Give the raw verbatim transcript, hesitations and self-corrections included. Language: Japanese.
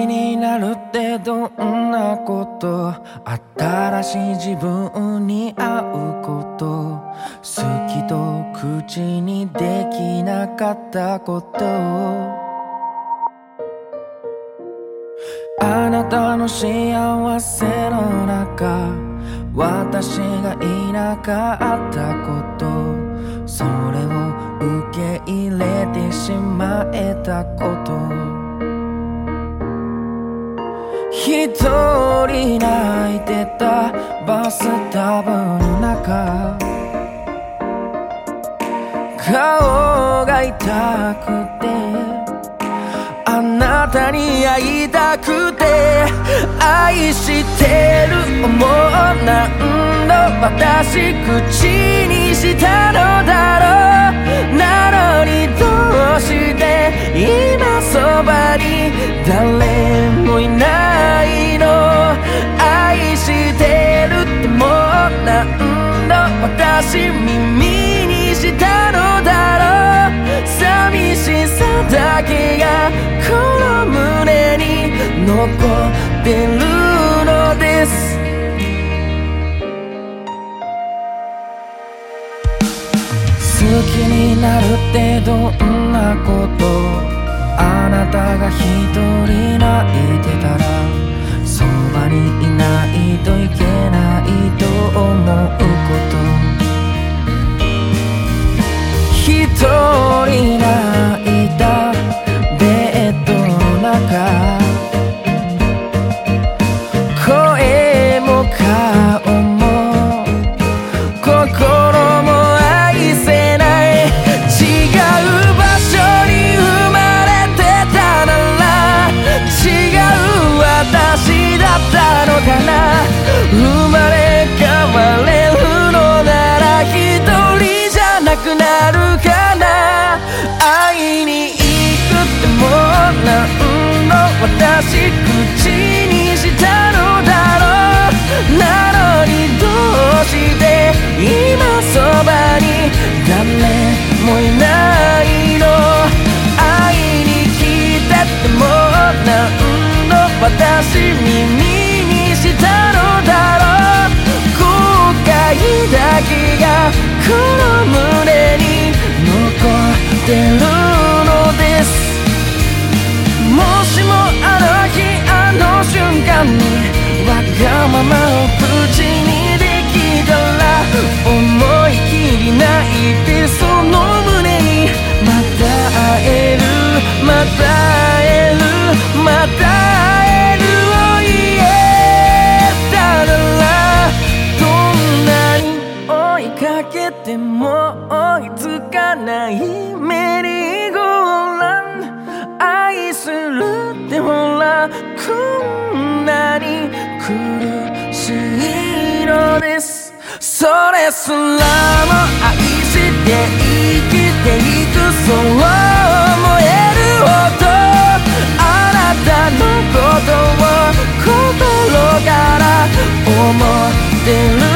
きになるってどんなこと？新しい自分に会うこと、好きと口にできなかったこと、あなたの幸せの中、私がいなかったこと、それを受け入れてしまえたこと、一人泣いてたバスタブの中、顔が痛くてあなたに会いたくて、愛してる思う何度私口にしたのだろう。なのにどうして今そばに誰もいないの？愛してるってもう何度私耳にしたのだろう。寂しさだけがこの胸に残ってるのです。好きになるってどんなこと？あなたが一人泣いてたらそばにいないといけないと思うこと、一人泣いたベッドの中、声も顔も心も愛せない、違う場所に生まれてたなら違う私だったのかな。生まれ変われるのなら一人じゃなくなるかな。会いに行くってもう何度私口にしたのだろう。なのにどうして今そばに誰もいないの？会いに来てってもう何度私耳にしたのだろう。後悔だけがこの胸に残ってるのです。もしもあの日あの瞬間にわがままを口にできたら、思い切り泣いてその胸にまた会えるまた会えるまた会えるを言えたなら、どんなに追いかけても追いつかないメリーゴーランド、愛するってほらこんなに苦しいのです。それすらも愛して生きていく、そう思えるほどあなたのことを心から思ってる